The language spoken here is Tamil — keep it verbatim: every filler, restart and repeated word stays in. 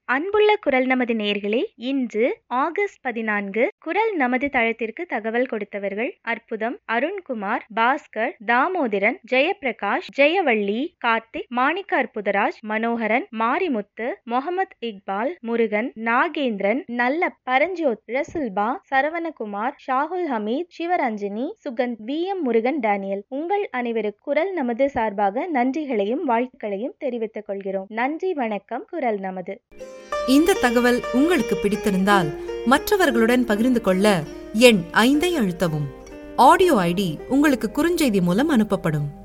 அன்புள்ள குரல் நமது நேயர்களே, இன்று ஆகஸ்ட் பதினான்கு. குரல் நமது தளத்திற்கு தகவல் கொடுத்தவர்கள் அற்புதம், அருண்குமார், பாஸ்கர், தாமோதரன், ஜெயபிரகாஷ், ஜெயவள்ளி, கார்த்திக், மாணிக்க அற்புதராஜ், மனோகரன், மாரிமுத்து, முகமது இக்பால், முருகன், நாகேந்திரன், நல்ல Paranjoth, Rasulba, Saravanakumar, Shahul Hameed, Sivaranjani, Sukanth, V M Murugan, Daniel. உங்கள் அனைவருக்கு குரல் நமது சார்பாக நன்றிகளையும் வாழ்த்துக்களையும் தெரிவித்துக் கொள்கிறோம். நன்றி, வணக்கம். குரல் நமது. இந்த தகவல் உங்களுக்கு பிடித்திருந்தால் மற்றவர்களுடன் பகிர்ந்து கொள்ள எண் ஐந்தை அழுத்தவும். ஆடியோ ஐடி உங்களுக்கு குறுஞ்செய்தி மூலம் அனுப்பப்படும்.